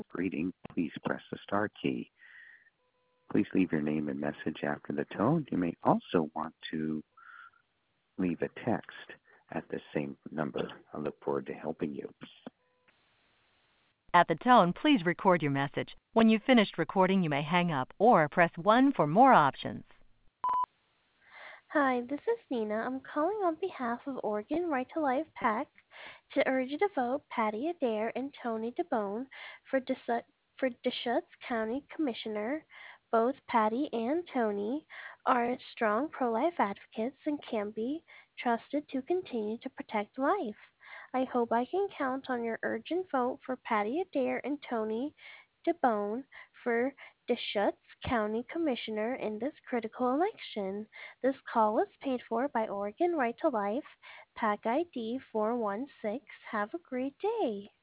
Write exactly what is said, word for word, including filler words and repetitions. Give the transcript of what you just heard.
greeting, please press the star key. Please leave your name and message after the tone. You may also want to leave a text at the same number. I look forward to helping you. At the tone, please record your message. When you've finished recording, you may hang up or press one for more options. Hi, this is Nina. I'm calling on behalf of Oregon Right to Life PAC to urge you to vote Patty Adair and Tony DeBone for, Desu- for Deschutes County Commissioner. Both Patty and Tony are strong pro-life advocates and can be trusted to continue to protect life. I hope I can count on your urgent vote for Patty Adair and Tony DeBone for Deschutes County Commissioner in this critical election. This call was paid for by Oregon Right to Life, PAC I D four one six. Have a great day.